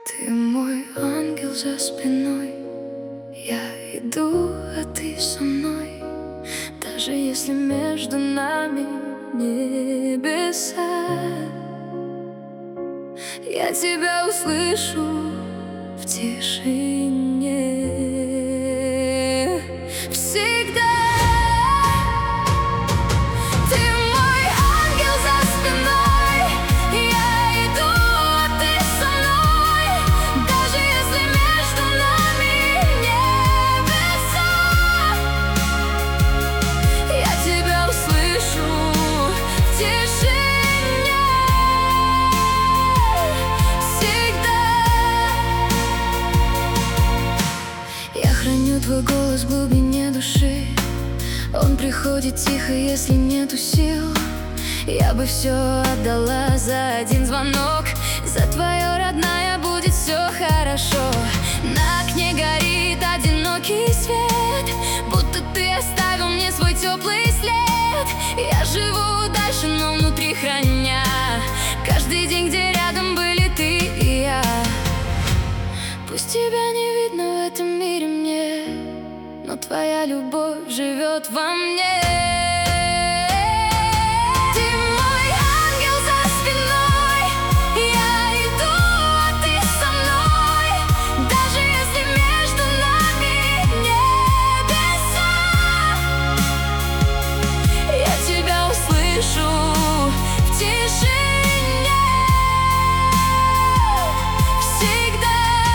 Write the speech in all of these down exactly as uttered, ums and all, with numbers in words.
Ты мой ангел за спиной, я иду, а ты со мной. Даже если между нами небеса, я тебя услышу в тишине. Всегда ты мой ангел за спиной, я иду, а ты со мной. Даже если между нами небеса, я тебя услышу в тишине. Всегда я храню твой голос в глубине души. Он приходит тихо, если нету сил. Я бы все отдала за один звонок. За твое родное будет все хорошо. На окне горит одинокий свет, будто ты оставил мне свой теплый след. Я живу дальше, но внутри храня каждый день, где рядом были ты и я. Пусть тебя не видно в этом мире мне, но твоя любовь живет во мне. Ты мой ангел за спиной, я иду, а ты со мной. Даже если между нами небеса, я тебя услышу в тишине. Всегда.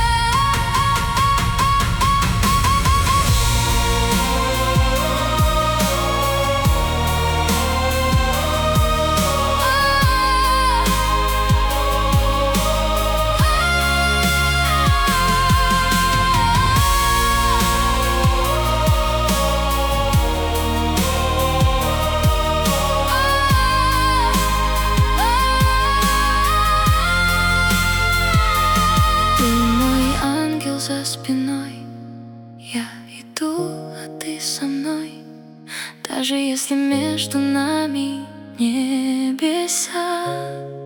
За спиной я иду, а ты со мной. Даже если между нами небеса.